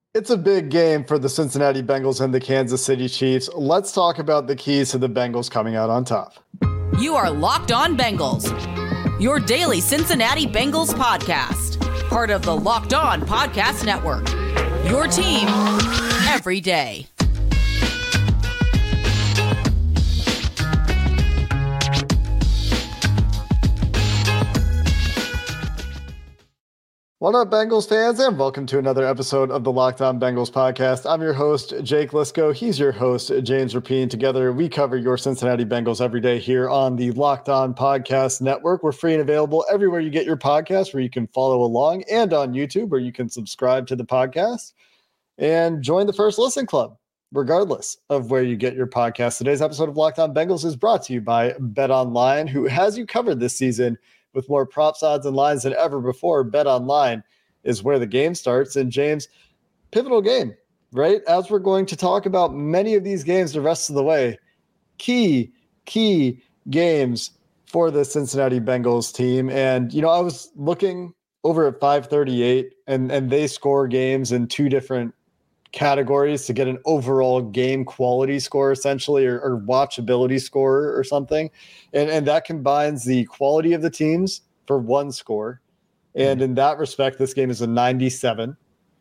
It's a big game for the Cincinnati Bengals and the Kansas City Chiefs. Let's talk about the keys to the Bengals coming out on top. You are Locked On Bengals, your daily Cincinnati Bengals podcast, part of the Locked On Podcast Network, your team every day. What up, Bengals fans, and welcome to another episode of the Locked On Bengals podcast. I'm your host, Jake Lisco. He's your host, James Rapien. Together, we cover your Cincinnati Bengals every day here on the Locked On Podcast Network. We're free and available everywhere you get your podcasts, where you can follow along, and on YouTube, where you can subscribe to the podcast and join the First Listen Club, regardless of where you get your podcast. Today's episode of Locked On Bengals is brought to you by BetOnline, who has you covered this season with more props, odds, and lines than ever before. BetOnline is where the game starts. And James, pivotal game, right? As we're going to talk about many of these games the rest of the way, key games for the Cincinnati Bengals team. And, I was looking over at 538 and they score games in two different categories to get an overall game quality score, essentially, or watchability score or something. And that combines the quality of the teams for one score. And in that respect, this game is a 97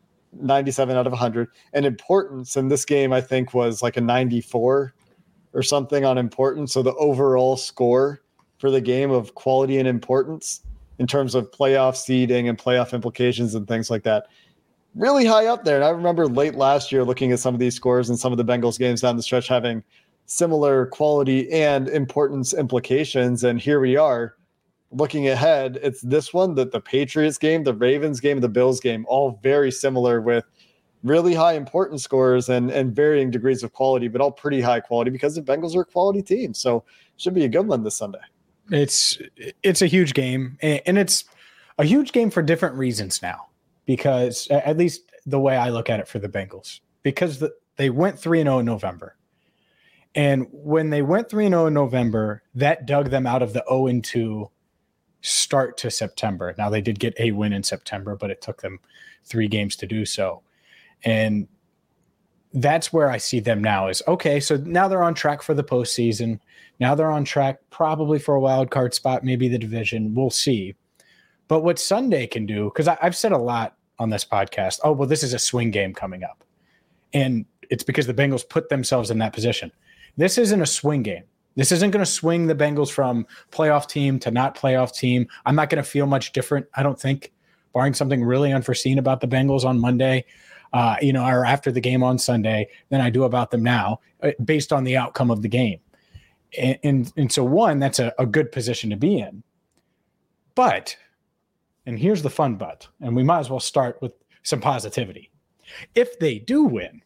out of 100. And importance in this game, I think, was like a 94 or something on importance. So the overall score for the game of quality and importance in terms of playoff seeding and playoff implications and things like that, really high up there. And I remember late last year looking at some of these scores and some of the Bengals games down the stretch having similar quality and importance implications. And here we are looking ahead. It's this one, that the Patriots game, the Ravens game, the Bills game, all very similar with really high importance scores and varying degrees of quality, but all pretty high quality because the Bengals are a quality team. So should be a good one this Sunday. It's a huge game, and it's a huge game for different reasons now. Because at least the way I look at it for the Bengals, because they went 3-0 in November. And when they went 3-0 in November, that dug them out of the 0-2 start to September. Now, they did get a win in September, but it took them 3 games to do so. And that's where I see them now is, okay, so now they're on track for the postseason. Now they're on track probably for a wild card spot, maybe the division. We'll see. But what Sunday can do, because I've said a lot on this podcast, oh, well, this is a swing game coming up. And it's because the Bengals put themselves in that position. This isn't a swing game. This isn't going to swing the Bengals from playoff team to not playoff team. I'm not going to feel much different, I don't think, barring something really unforeseen about the Bengals on Monday, or after the game on Sunday, than I do about them now, based on the outcome of the game. And so, one, that's a good position to be in. But, and here's the fun but, and we might as well start with some positivity. If they do win,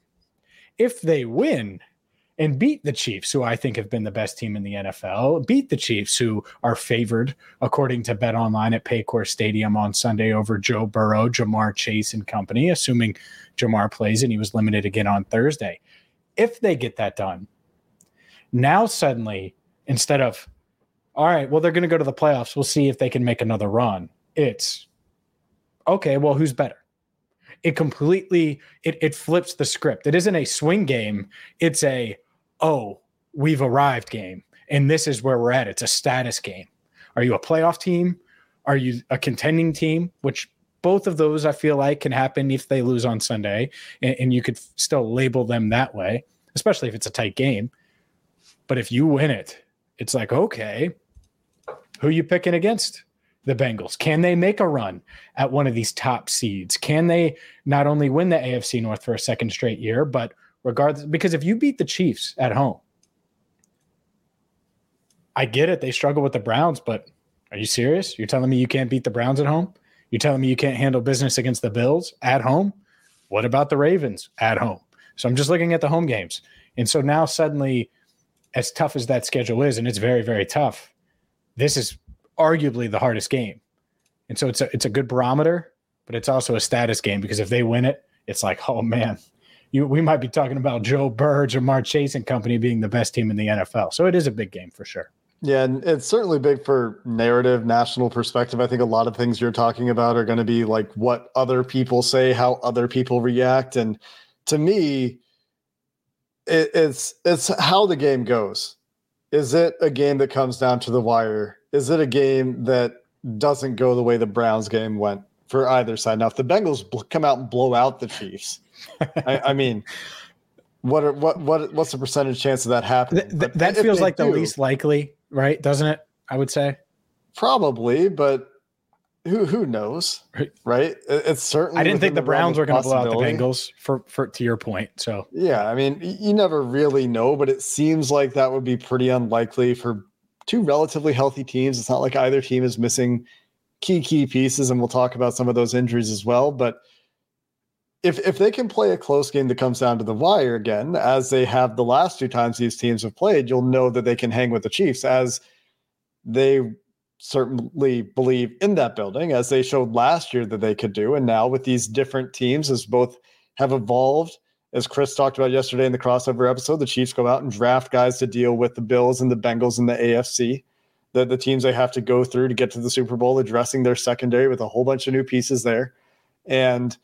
and beat the Chiefs, who I think have been the best team in the NFL, beat the Chiefs, who are favored, according to BetOnline, at Paycor Stadium on Sunday over Joe Burrow, Ja'Marr Chase and company, assuming Ja'Marr plays and he was limited again on Thursday. If they get that done, now suddenly, instead of, all right, well, they're going to go to the playoffs, we'll see if they can make another run, it's, okay, well, who's better? It completely, it flips the script. It isn't a swing game. It's a, oh, we've arrived game. And this is where we're at. It's a status game. Are you a playoff team? Are you a contending team? Which both of those I feel like can happen if they lose on Sunday. And you could still label them that way, especially if it's a tight game. But if you win it, it's like, okay, who you picking against? The Bengals. Can they make a run at one of these top seeds? Can they not only win the AFC North for a second straight year, but regardless, because if you beat the Chiefs at home, I get it. They struggle with the Browns, but are you serious? You're telling me you can't beat the Browns at home? You're telling me you can't handle business against the Bills at home? What about the Ravens at home? So I'm just looking at the home games. And so now suddenly, as tough as that schedule is, and it's very, very tough, this is arguably the hardest game. And so it's a good barometer, but it's also a status game, because if they win it, it's like, oh man, we might be talking about Joe Burrow, Ja'Marr Chase and company being the best team in the NFL. So it is a big game for sure. Yeah, and it's certainly big for narrative, national perspective. I think a lot of things you're talking about are going to be like what other people say, how other people react. And to me, it's how the game goes. Is it a game that comes down to the wire? Is it a game that doesn't go the way the Browns game went for either side? Now, if the Bengals come out and blow out the Chiefs, I mean, what's the percentage chance of that happening? That feels like the least likely, right? Doesn't it? I would say probably, but who knows, right? It's certainly. I didn't think the Browns were going to blow out the Bengals. For to your point, so yeah, I mean, you never really know, but it seems like that would be pretty unlikely for two relatively healthy teams. It's not like either team is missing key pieces, and we'll talk about some of those injuries as well. But if they can play a close game that comes down to the wire again, as they have the last two times these teams have played, you'll know that they can hang with the Chiefs, as they certainly believe in that building, as they showed last year that they could do. And now with these different teams, as both have evolved, as Chris talked about yesterday in the crossover episode, the Chiefs go out and draft guys to deal with the Bills and the Bengals in the AFC, the teams they have to go through to get to the Super Bowl, addressing their secondary with a whole bunch of new pieces there. And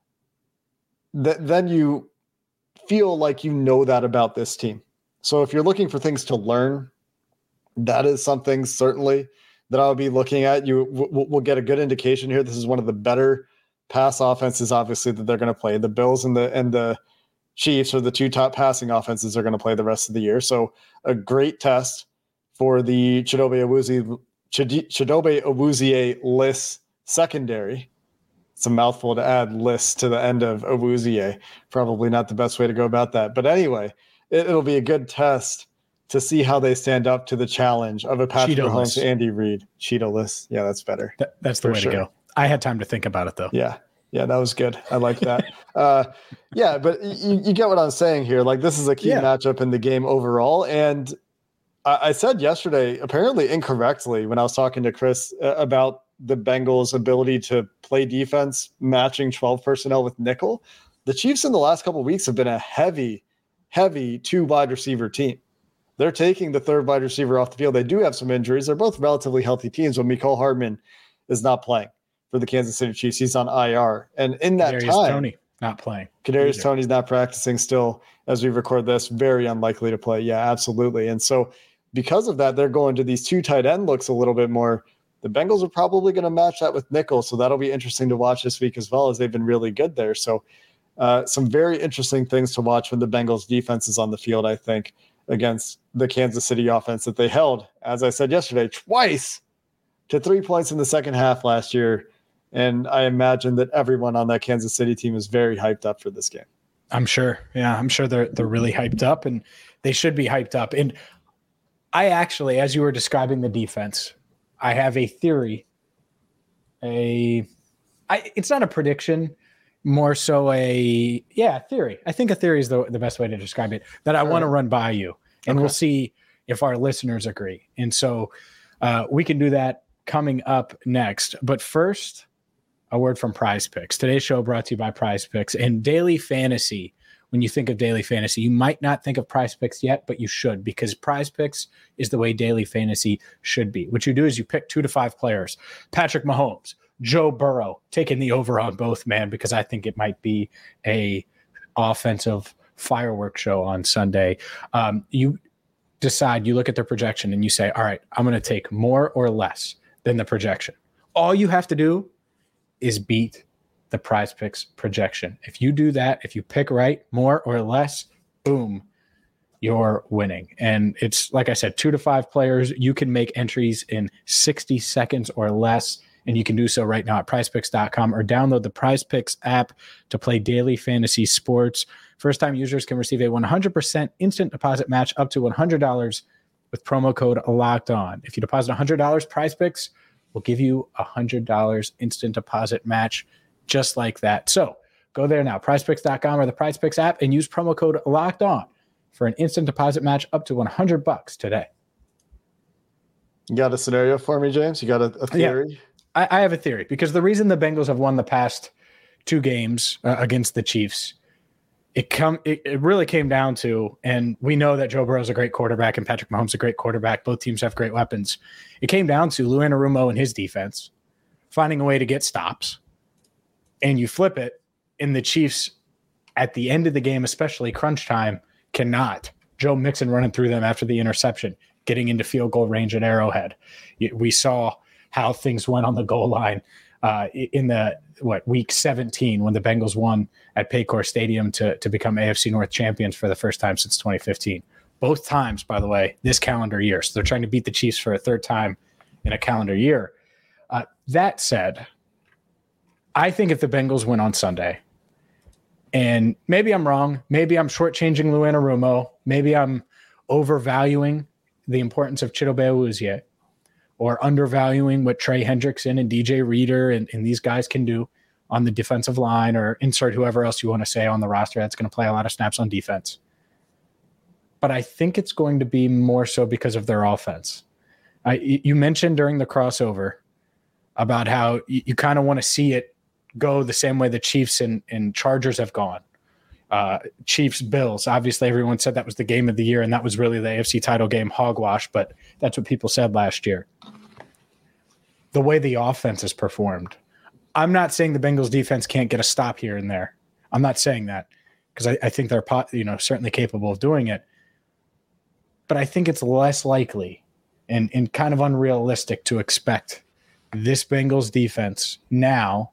then you feel like you know that about this team. So if you're looking for things to learn, that is something certainly that I'll be looking at. We'll get a good indication here. This is one of the better pass offenses, obviously, that they're going to play. The Bills and the Chiefs are the two top passing offenses they're going to play the rest of the year. So a great test for the Chidobe Awuzie-Liss secondary. It's a mouthful to add Liss to the end of Awuzie. Probably not the best way to go about that. But anyway, it'll be a good test to see how they stand up to the challenge of a Patrick Mahomes, Andy Reid. Cheeto-less. Yeah, that's better. That's the way to go. I had time to think about it, though. Yeah, that was good. I like that. Yeah, but you get what I'm saying here. Like, this is a key matchup in the game overall. And I said yesterday, apparently incorrectly, when I was talking to Chris about the Bengals' ability to play defense, matching 12 personnel with nickel. The Chiefs in the last couple of weeks have been a heavy two wide receiver team. They're taking the third wide receiver off the field. They do have some injuries. They're both relatively healthy teams, but Mecole Hardman is not playing for the Kansas City Chiefs. He's on IR. And in that time, Toney not playing. Kadarius Toney's not practicing still as we record this. Very unlikely to play. Yeah, absolutely. And so because of that, they're going to these two tight end looks a little bit more. The Bengals are probably going to match that with nickel. So that'll be interesting to watch this week as well, as they've been really good there. So some very interesting things to watch when the Bengals defense is on the field, I think, against the Kansas City offense that they held, as I said yesterday, twice to 3 points in the second half last year. And I imagine that everyone on that Kansas City team is very hyped up for this game. I'm sure. Yeah, I'm sure they're really hyped up, and they should be hyped up. And I actually, as you were describing the defense, I have a theory. It's not a prediction, more so a theory. I think a theory is the best way to describe it, that I want to run by you, and we'll see if our listeners agree. And so we can do that coming up next. But first, a word from Prize Picks. Today's show brought to you by Prize Picks. And daily fantasy, when you think of daily fantasy, you might not think of Prize Picks yet, but you should, because Prize Picks is the way daily fantasy should be. What you do is you pick 2 to 5 players. Patrick Mahomes, Joe Burrow, taking the over on both, man, because I think it might be a offensive fireworks show on Sunday. You decide, you look at their projection and you say, all right, I'm going to take more or less than the projection. All you have to do is beat the Prize Picks projection. If you do that, if you pick right, more or less, boom, you're winning. And it's, like I said, 2 to 5 players. You can make entries in 60 seconds or less, and you can do so right now at prizepicks.com or download the Prize Picks app to play daily fantasy sports. First-time users can receive a 100% instant deposit match up to $100 with promo code Locked On. If you deposit $100, Prize Picks will give you $100 instant deposit match just like that. So go there now, prizepicks.com or the Prize Picks app, and use promo code Locked On for an instant deposit match up to $100 today. You got a scenario for me, James? You got a theory? Yeah, I have a theory, because the reason the Bengals have won the past 2 games against the Chiefs it really came down to, and we know that Joe Burrow's a great quarterback and Patrick Mahomes a great quarterback. Both teams have great weapons. It came down to Lou Anarumo and his defense finding a way to get stops. And you flip it, and the Chiefs at the end of the game, especially crunch time, cannot. Joe Mixon running through them after the interception, getting into field goal range at Arrowhead. We saw how things went on the goal line in the week 17 when the Bengals won at Paycor Stadium to become AFC North champions for the first time since 2015. Both times, by the way, this calendar year. So they're trying to beat the Chiefs for a third time in a calendar year. That said, I think if the Bengals win on Sunday, and maybe I'm wrong, maybe I'm shortchanging Lou Anarumo, maybe I'm overvaluing the importance of Chidobe Awuzie, or undervaluing what Trey Hendrickson and DJ Reader and these guys can do on the defensive line, or insert whoever else you want to say on the roster that's going to play a lot of snaps on defense. But I think it's going to be more so because of their offense. You mentioned during the crossover about how you kind of want to see it go the same way the Chiefs and Chargers have gone. Chiefs, Bills, obviously everyone said that was the game of the year, and that was really the AFC title game hogwash, but that's what people said last year. The way the offense has performed. I'm not saying the Bengals defense can't get a stop here and there. I'm not saying that, because I think they're certainly capable of doing it. But I think it's less likely and kind of unrealistic to expect this Bengals defense now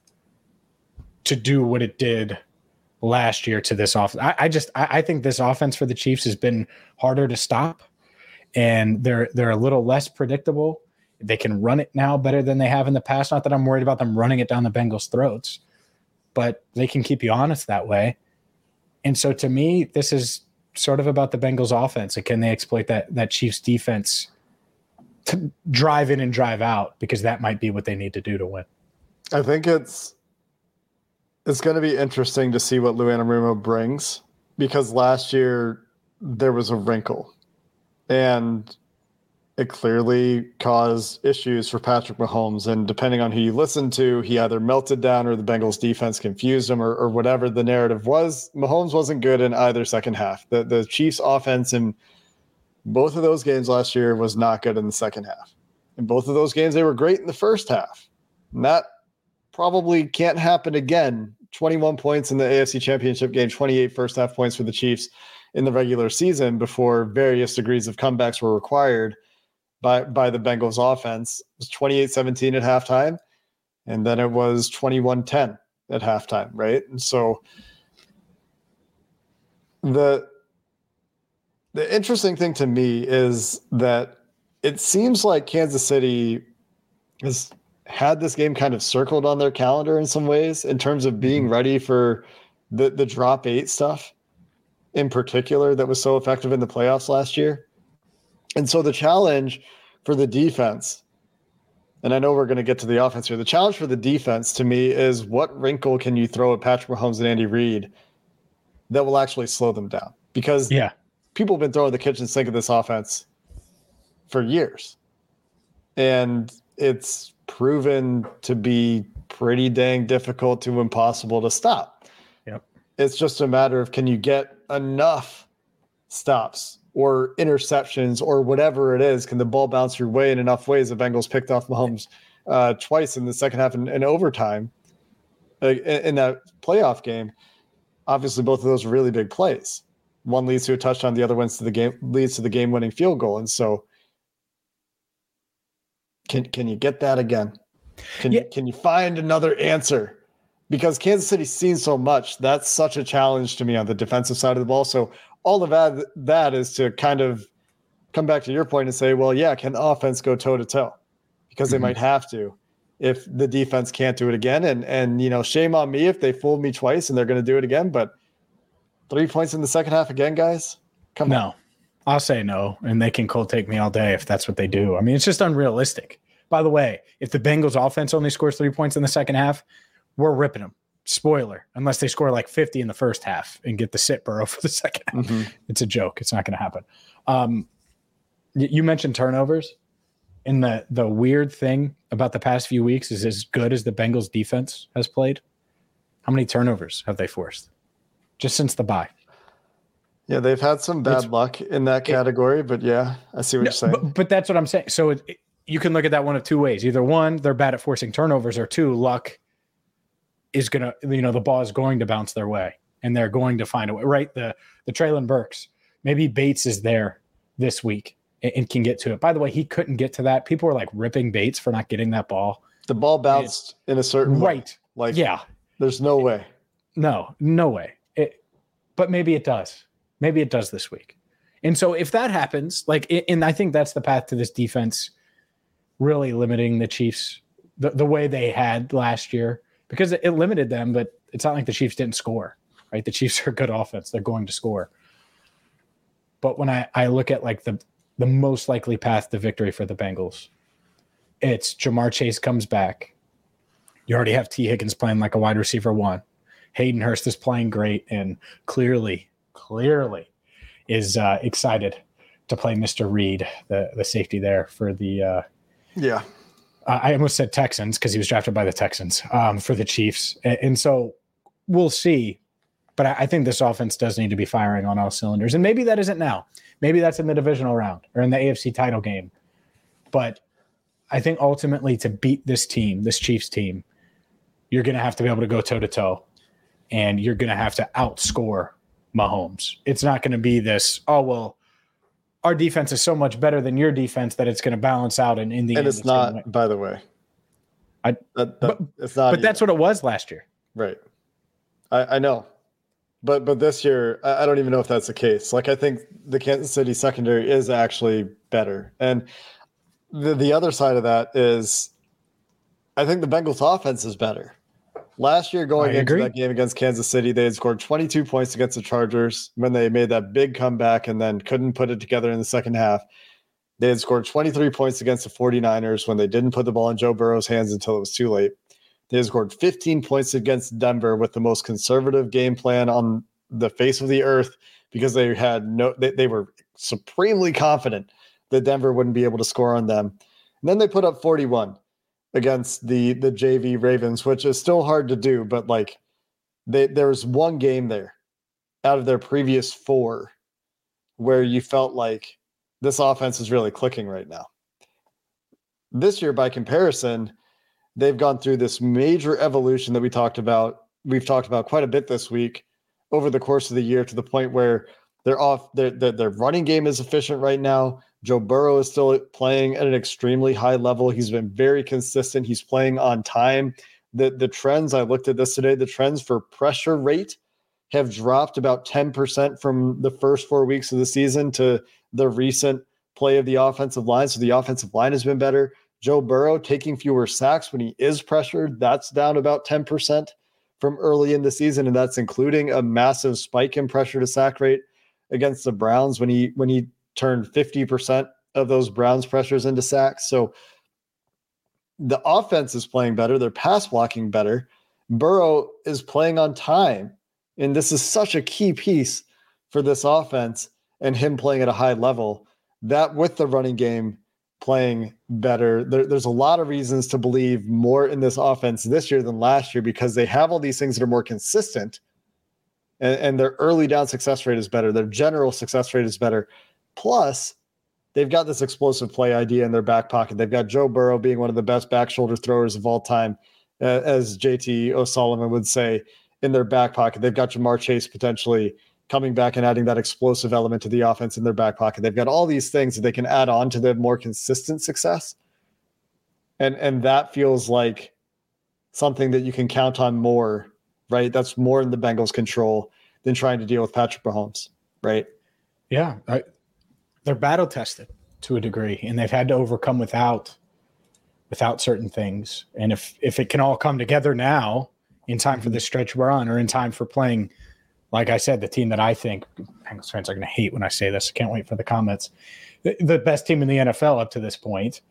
to do what it did last year to this offense. I think this offense for the Chiefs has been harder to stop, and they're a little less predictable. They can run it now better than they have in the past. Not that I'm worried about them running it down the Bengals' throats, but they can keep you honest that way. And so to me, this is sort of about the Bengals offense, and can they exploit that Chiefs defense to drive in and drive out, because that might be what they need to do to win. I think it's going to be interesting to see what Lou Anarumo brings, because last year there was a wrinkle, and it clearly caused issues for Patrick Mahomes. And depending on who you listen to, he either melted down or the Bengals defense confused him, or whatever the narrative was. Mahomes wasn't good in either second half. The Chiefs offense in both of those games last year was not good in the second half. In both of those games, they were great in the first half. And that probably can't happen again. 21 points in the AFC Championship game, 28 first half points for the Chiefs in the regular season before various degrees of comebacks were required by the Bengals offense. It was 28-17 at halftime, and then it was 21-10 at halftime, right? And so the interesting thing to me is that it seems like Kansas City has had this game kind of circled on their calendar in some ways, in terms of being ready for the drop 8 stuff in particular that was so effective in the playoffs last year. And so the challenge for the defense, and I know we're going to get to the offense here, the challenge for the defense to me is, what wrinkle can you throw at Patrick Mahomes and Andy Reid that will actually slow them down? Because people have been throwing the kitchen sink of this offense for years, and it's proven to be pretty dang difficult to impossible to stop. Yep. It's just a matter of, can you get enough stops or interceptions or whatever it is? Can the ball bounce your way in enough ways? The Bengals picked off Mahomes twice in the second half in overtime in that playoff game. Obviously, both of those were really big plays. One leads to a touchdown, the other leads to the game-winning field goal. And so, can you get that again? Can you find another answer? Because Kansas City's seen so much. That's such a challenge to me on the defensive side of the ball. So all of that is to kind of come back to your point and say, well, yeah, can the offense go toe-to-toe? Because they might have to if the defense can't do it again. And shame on me if they fooled me twice and they're going to do it again. But 3 points in the second half again, guys? Come on. I'll say no, and they can cold take me all day if that's what they do. I mean, it's just unrealistic. By the way, if the Bengals offense only scores 3 points in the second half, we're ripping them. Spoiler, unless they score like 50 in the first half and get the sit Burrow for the second half. Mm-hmm. It's a joke. It's not going to happen. You mentioned turnovers, and the weird thing about the past few weeks is, as good as the Bengals defense has played, how many turnovers have they forced? just since the bye. Yeah, they've had some bad luck in that category, but yeah, I see what you're saying. But that's what I'm saying. So you can look at that one of two ways. Either one, they're bad at forcing turnovers, or two, luck is going to, the ball is going to bounce their way and they're going to find a way, right? The Treylon Burks, maybe Bates is there this week and can get to it. By the way, he couldn't get to that. People were like ripping Bates for not getting that ball. The ball bounced in a certain way. Right. Like, yeah, there's no way. No way. But maybe it does. Maybe it does this week. And so if that happens, and I think that's the path to this defense really limiting the Chiefs the way they had last year, because it limited them, but it's not like the Chiefs didn't score, right? The Chiefs are a good offense. They're going to score. But when I look at like the most likely path to victory for the Bengals, it's Jamar Chase comes back. You already have T. Higgins playing like a wide receiver one. Hayden Hurst is playing great and clearly is excited to play Mr. Reed, the safety there for the I almost said Texans because he was drafted by the Texans for the Chiefs. And so we'll see. But I think this offense does need to be firing on all cylinders. And maybe that isn't now. Maybe that's in the divisional round or in the AFC title game. But I think ultimately to beat this team, this Chiefs team, you're going to have to be able to go toe-to-toe. And you're going to have to outscore Mahomes. It's not going to be this, our defense is so much better than your defense that it's going to balance out. And in the end, it's not, by the way. It's not. But that's what it was last year. Right. I know. But this year, I don't even know if that's the case. Like, I think the Kansas City secondary is actually better. And the other side of that is I think the Bengals offense is better. Last year, going into that game against Kansas City, they had scored 22 points against the Chargers when they made that big comeback and then couldn't put it together in the second half. They had scored 23 points against the 49ers when they didn't put the ball in Joe Burrow's hands until it was too late. They had scored 15 points against Denver with the most conservative game plan on the face of the earth because they were supremely confident that Denver wouldn't be able to score on them. And then they put up 41 against the JV Ravens, which is still hard to do, but like there was one game there out of their previous 4 where you felt like this offense is really clicking right now. This year, by comparison, they've gone through this major evolution that we've talked about quite a bit this week over the course of the year, to the point where their running game is efficient right now. Joe Burrow is still playing at an extremely high level. He's been very consistent. He's playing on time. The trends, I looked at this today, the trends for pressure rate have dropped about 10% from the first 4 weeks of the season to the recent play of the offensive line. So the offensive line has been better. Joe Burrow taking fewer sacks when he is pressured, that's down about 10% from early in the season, and that's including a massive spike in pressure to sack rate against the Browns when he turned 50% of those Browns pressures into sacks. So the offense is playing better. They're pass blocking better. Burrow is playing on time. And this is such a key piece for this offense and him playing at a high level, that with the running game playing better, there's a lot of reasons to believe more in this offense this year than last year, because they have all these things that are more consistent, and their early down success rate is better. Their general success rate is better. Plus, they've got this explosive play idea in their back pocket. They've got Joe Burrow being one of the best back shoulder throwers of all time, as JT O'Sullivan would say, in their back pocket. They've got Jamar Chase potentially coming back and adding that explosive element to the offense in their back pocket. They've got all these things that they can add on to the more consistent success. And that feels like something that you can count on more, right? That's more in the Bengals' control than trying to deal with Patrick Mahomes, right? Yeah. They're battle tested to a degree, and they've had to overcome without certain things. And if it can all come together now in time for this stretch we're on, or in time for playing, like I said, the team that I think Bengals fans are going to hate when I say this, I can't wait for the comments, the best team in the NFL up to this point,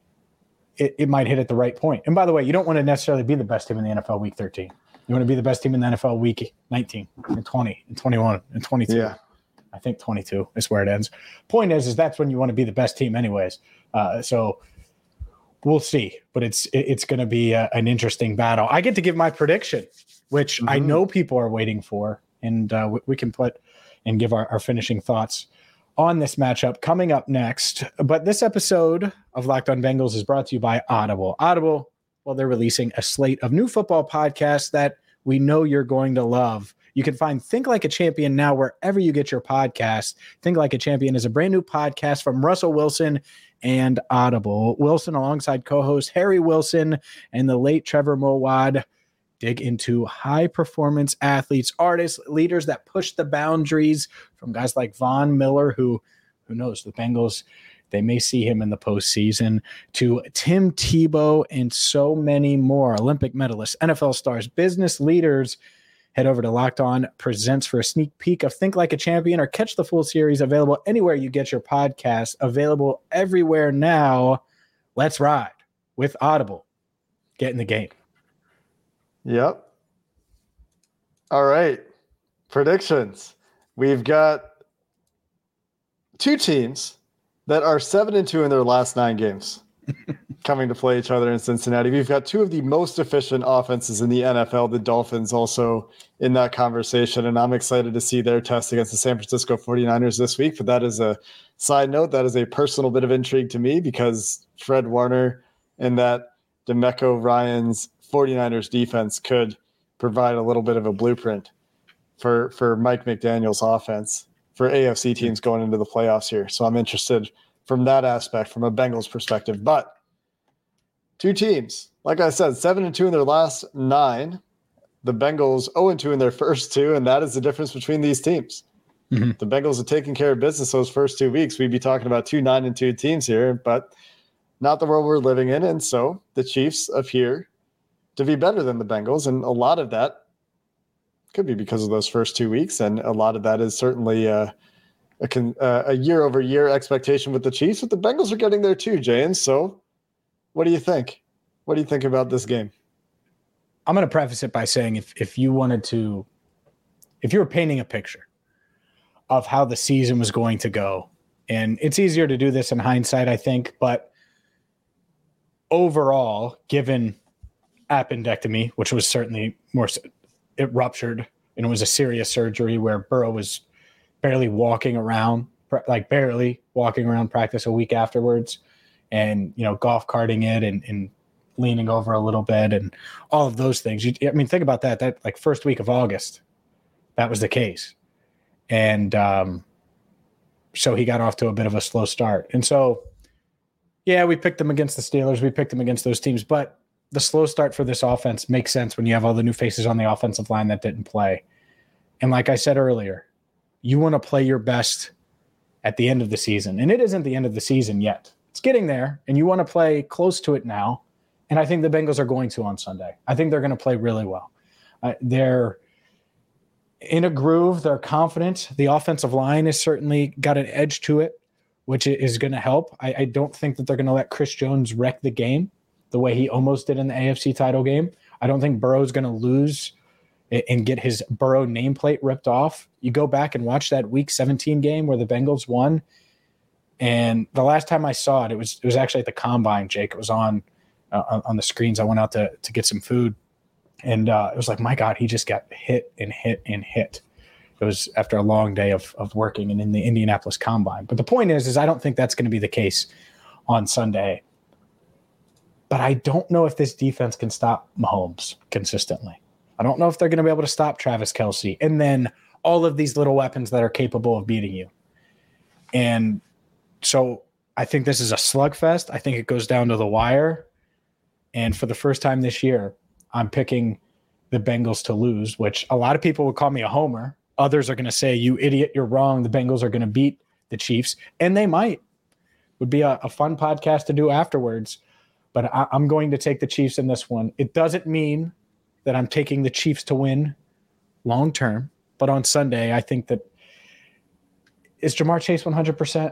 it might hit at the right point. And by the way, you don't want to necessarily be the best team in the NFL week 13. You want to be the best team in the NFL week 19 and 20 and 21 and 22. Yeah. I think 22 is where it ends. Point is that's when you want to be the best team anyways. So we'll see, but it's going to be an interesting battle. I get to give my prediction, which I know people are waiting for. and we can put and give our finishing thoughts on this matchup coming up next. But this episode of Locked On Bengals is brought to you by Audible. Audible, well, they're releasing a slate of new football podcasts that we know you're going to love. You can find Think Like a Champion now wherever you get your podcast. Think Like a Champion is a brand new podcast from Russell Wilson and Audible. Wilson, alongside co-host Harry Wilson and the late Trevor Mowad, dig into high-performance athletes, artists, leaders that push the boundaries, from guys like Von Miller, who knows, the Bengals, they may see him in the postseason, to Tim Tebow and so many more. Olympic medalists, NFL stars, business leaders. Head over to Locked On Presents for a sneak peek of Think Like a Champion, or catch the full series, available anywhere you get your podcast, available everywhere now. Let's ride with Audible. Get in the game. Yep. All right. Predictions. We've got two teams that are 7-2 in their last 9 games coming to play each other in Cincinnati. We've got two of the most efficient offenses in the NFL, the Dolphins also in that conversation, and I'm excited to see their test against the San Francisco 49ers this week. But that is a side note. That is a personal bit of intrigue to me, because Fred Warner and that DeMeco Ryans 49ers defense could provide a little bit of a blueprint for Mike McDaniel's offense for AFC teams going into the playoffs here. So I'm interested from that aspect, from a Bengals perspective. But two teams, like I said, 7-2 in their last 9. The Bengals 0-2 in their first 2, and that is the difference between these teams. Mm-hmm. The Bengals are taking care of business those first 2 weeks. We'd be talking about 2 9-2 teams here, but not the world we're living in. And so the Chiefs appear to be better than the Bengals, and a lot of that could be because of those first 2 weeks, and a lot of that is certainly a year-over-year expectation with the Chiefs, but the Bengals are getting there too, James. So what do you think? What do you think about this game? I'm going to preface it by saying if you were painting a picture of how the season was going to go, and it's easier to do this in hindsight, I think, but overall, given appendectomy, which was certainly it ruptured, and it was a serious surgery where Burrow was barely walking around practice a week afterwards, and, golf carting it and leaning over a little bit and all of those things. Think about that like first week of August, that was the case. And so he got off to a bit of a slow start. And so, yeah, we picked them against the Steelers. We picked them against those teams, but the slow start for this offense makes sense when you have all the new faces on the offensive line that didn't play. And like I said earlier, you want to play your best at the end of the season. And it isn't the end of the season yet. It's getting there, and you want to play close to it now. And I think the Bengals are going to on Sunday. I think they're going to play really well. They're in a groove. They're confident. The offensive line has certainly got an edge to it, which is going to help. I don't think that they're going to let Chris Jones wreck the game the way he almost did in the AFC title game. I don't think Burrow's going to lose and get his Burrow nameplate ripped off. You go back and watch that Week 17 game where the Bengals won, and the last time I saw it, it was actually at the Combine, Jake. It was on the screens. I went out to get some food, and it was like, my God, he just got hit and hit and hit. It was after a long day of working and in the Indianapolis Combine. But the point is I don't think that's going to be the case on Sunday. But I don't know if this defense can stop Mahomes consistently. I don't know if they're going to be able to stop Travis Kelce and then all of these little weapons that are capable of beating you. And so I think this is a slugfest. I think it goes down to the wire. And for the first time this year, I'm picking the Bengals to lose, which a lot of people would call me a homer. Others are going to say, you idiot, you're wrong. The Bengals are going to beat the Chiefs. And they might. Would be a fun podcast to do afterwards. But I'm going to take the Chiefs in this one. It doesn't mean that I'm taking the Chiefs to win long term. But on Sunday, I think that is Ja'Marr Chase 100%?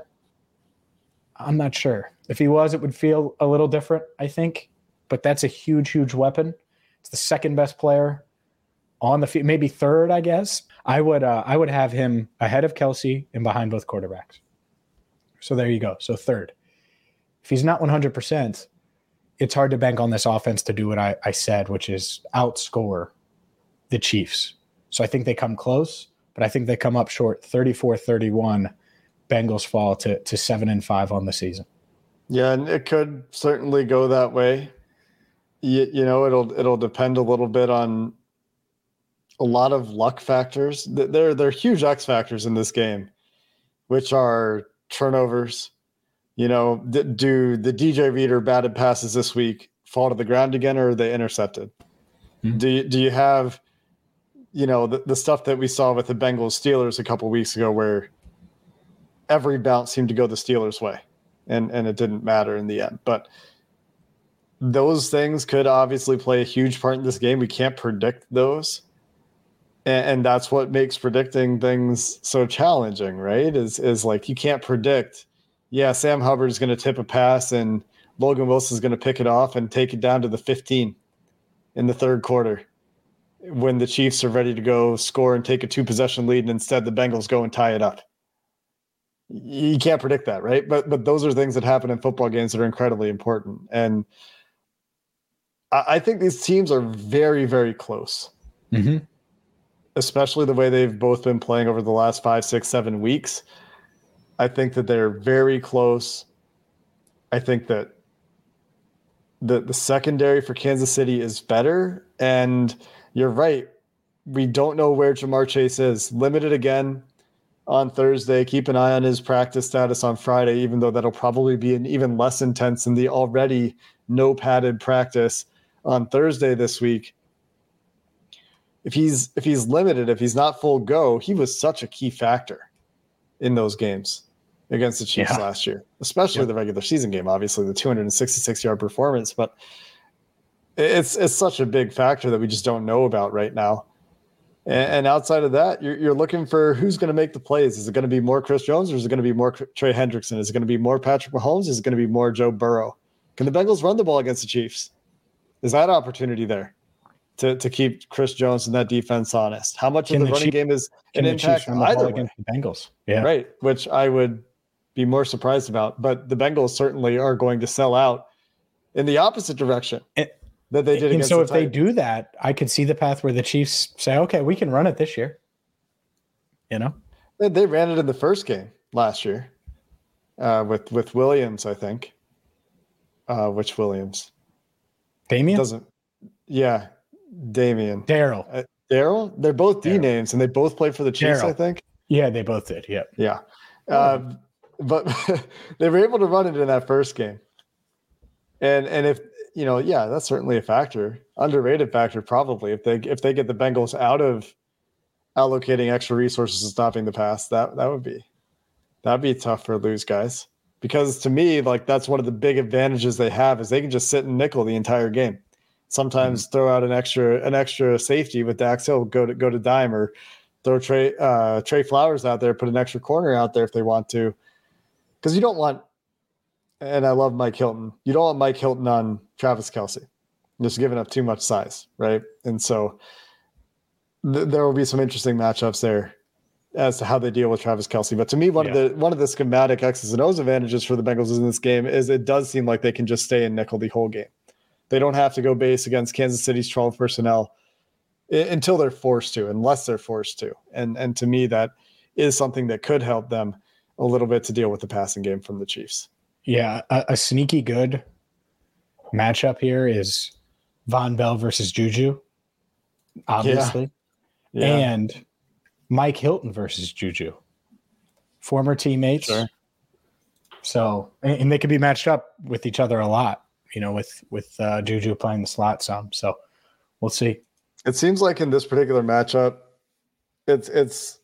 I'm not sure. If he was, it would feel a little different, I think. But that's a huge, huge weapon. It's the second best player on the field, maybe third, I guess. I would have him ahead of Kelce and behind both quarterbacks. So there you go. So third. If he's not 100%, it's hard to bank on this offense to do what I said, which is outscore the Chiefs. So I think they come close, but I think they come up short 34-31. Bengals fall to 7-5 on the season. Yeah, and it could certainly go that way. You know, it'll depend a little bit on a lot of luck factors. There are huge X factors in this game, which are turnovers. You know, do the DJ Reader batted passes this week fall to the ground again, or are they intercepted? Mm-hmm. Do you have, you know, the stuff that we saw with the Bengals Steelers a couple weeks ago, where every bounce seemed to go the Steelers' way, and it didn't matter in the end. But those things could obviously play a huge part in this game. We can't predict those. And that's what makes predicting things so challenging, right? Is like, you can't predict, Sam Hubbard is going to tip a pass and Logan Wilson is going to pick it off and take it down to the 15 in the third quarter when the Chiefs are ready to go score and take a 2-possession lead, and instead the Bengals go and tie it up. You can't predict that, right? But those are things that happen in football games that are incredibly important. And I think these teams are very, very close, especially the way they've both been playing over the last 5, 6, 7 weeks. I think that they're very close. I think that the secondary for Kansas City is better. And you're right. We don't know where Ja'Marr Chase is. Limited again on Thursday. Keep an eye on his practice status on Friday, even though that'll probably be an even less intense than the already no padded practice on Thursday this week. If he's limited, if he's not full go, he was such a key factor in those games against the Chiefs last year, especially the regular season game, obviously the 266-yard performance, but it's such a big factor that we just don't know about right now. And outside of that, you're looking for who's going to make the plays. Is it going to be more Chris Jones, or is it going to be more Trey Hendrickson? Is it going to be more Patrick Mahomes? Is it going to be more Joe Burrow? Can the Bengals run the ball against the Chiefs? Is that opportunity there to keep Chris Jones and that defense honest? How much of the running game is an impact either against the Bengals? Yeah, right. Which I would be more surprised about. But the Bengals certainly are going to sell out in the opposite direction that they did against the Titans. So if they do that, I could see the path where the Chiefs say, "Okay, we can run it this year." You know, they ran it in the first game last year with Williams, I think. Which Williams? Damian? Damian. Daryl. Daryl? They're both D names, and they both played for the Chiefs, I think. Yeah, they both did. Yep. Yeah. But they were able to run it in that first game. And if, that's certainly a factor, underrated factor probably. If they get the Bengals out of allocating extra resources and stopping the pass, that'd be tough for lose guys. Because to me, like, that's one of the big advantages they have is they can just sit and nickel the entire game. Sometimes throw out an extra safety with Dax Hill, go to dime, or throw Trey Flowers out there, put an extra corner out there if they want to. Because you don't want, and I love Mike Hilton, you don't want Mike Hilton on Travis Kelce, just giving up too much size, right? And so there will be some interesting matchups there as to how they deal with Travis Kelce. But to me, one of the schematic X's and O's advantages for the Bengals in this game is it does seem like they can just stay in nickel the whole game. They don't have to go base against Kansas City's 12 personnel until they're forced to, unless they're forced to. And to me, that is something that could help them a little bit to deal with the passing game from the Chiefs. Yeah, a sneaky good matchup here is Von Bell versus Juju, obviously. Yeah. And Mike Hilton versus Juju, former teammates. Sure. So, and they could be matched up with each other a lot, with Juju playing the slot some. So we'll see. It seems like in this particular matchup, it's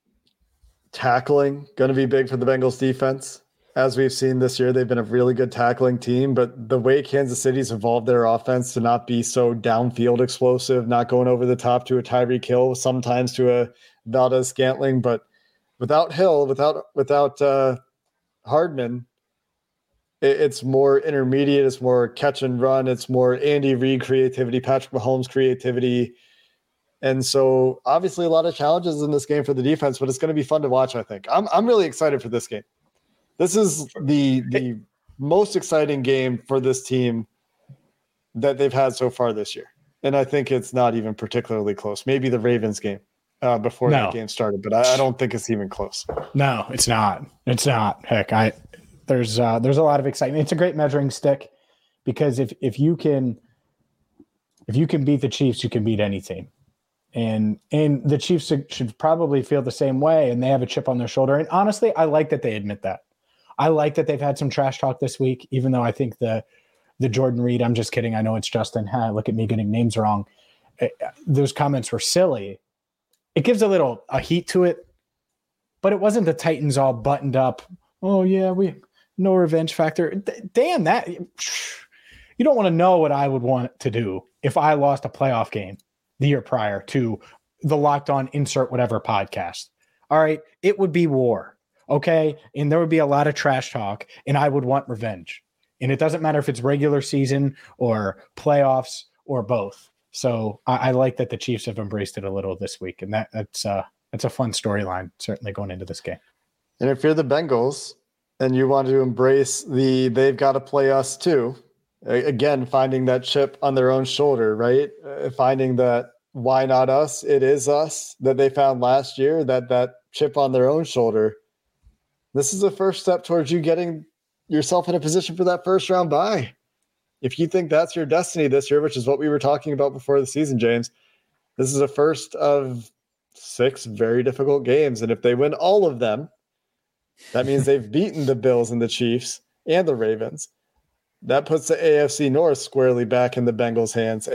tackling going to be big for the Bengals defense. As we've seen this year, they've been a really good tackling team, but the way Kansas City's evolved their offense to not be so downfield explosive, not going over the top to a Tyreek Hill, sometimes to a Valdez Scantling, but without Hill, without Hardman, it's more intermediate. It's more catch and run. It's more Andy Reid creativity, Patrick Mahomes creativity. And so obviously a lot of challenges in this game for the defense, but it's going to be fun to watch, I think. I'm really excited for this game. This is the most exciting game for this team that they've had so far this year. And I think it's not even particularly close. Maybe the Ravens game before that game started, but I don't think it's even close. No, it's not. It's not. Heck, there's a lot of excitement. It's a great measuring stick because if you can beat the Chiefs, you can beat any team. And the Chiefs should probably feel the same way, and they have a chip on their shoulder. And honestly, I like that they admit that. I like that they've had some trash talk this week, even though I think the Jordan Reed, I'm just kidding, I know it's Justin, look at me getting names wrong. Those comments were silly. It gives a heat to it, but it wasn't the Titans all buttoned up. Oh, yeah, no revenge factor. Damn, that you don't want to know what I would want to do if I lost a playoff game the year prior to the Locked On Insert Whatever podcast. All right, it would be war, okay? And there would be a lot of trash talk, and I would want revenge. And it doesn't matter if it's regular season or playoffs or both. So I like that the Chiefs have embraced it a little this week, and that's a fun storyline, certainly going into this game. And if you're the Bengals and you want to embrace they've got to play us too, again, finding that chip on their own shoulder, right? Finding that why not us? It is us that they found last year, that chip on their own shoulder. This is the first step towards you getting yourself in a position for that first round bye. If you think that's your destiny this year, which is what we were talking about before the season, James, this is the first of 6 very difficult games. And if they win all of them, that means they've beaten the Bills and the Chiefs and the Ravens. That puts the AFC North squarely back in the Bengals' hands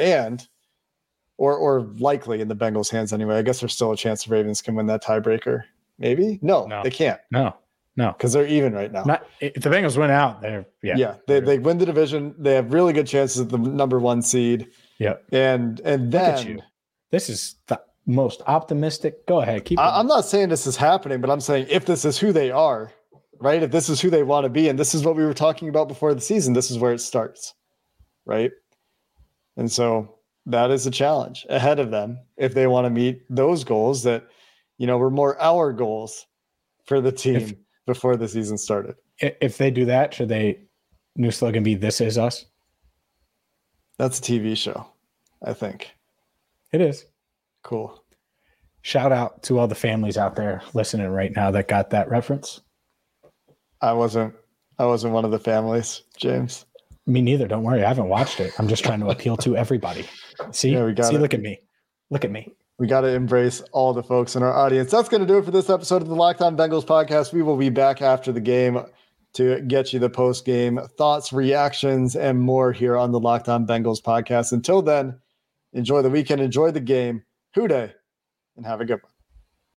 or likely in the Bengals' hands anyway. I guess there's still a chance the Ravens can win that tiebreaker. Maybe? No, they can't. No. Because they're even right now. If the Bengals win out, they win the division. They have really good chances at the number 1 seed. Yep. And then this is the most optimistic. Go ahead. I'm not saying this is happening, but I'm saying if this is who they are, right? If this is who they want to be, and this is what we were talking about before the season, this is where it starts, right? And so that is a challenge ahead of them if they want to meet those goals that, were more our goals for the team before the season started. If they do that, should new slogan be "This is us"? That's a TV show, I think. It is. Cool. Shout out to all the families out there listening right now that got that reference. I wasn't one of the families, James. Me neither. Don't worry. I haven't watched it. I'm just trying to appeal to everybody. See, look at me. Look at me. We got to embrace all the folks in our audience. That's going to do it for this episode of the Locked On Bengals podcast. We will be back after the game to get you the post-game thoughts, reactions, and more here on the Locked On Bengals podcast. Until then, enjoy the weekend, enjoy the game, Hoo Day, and have a good one.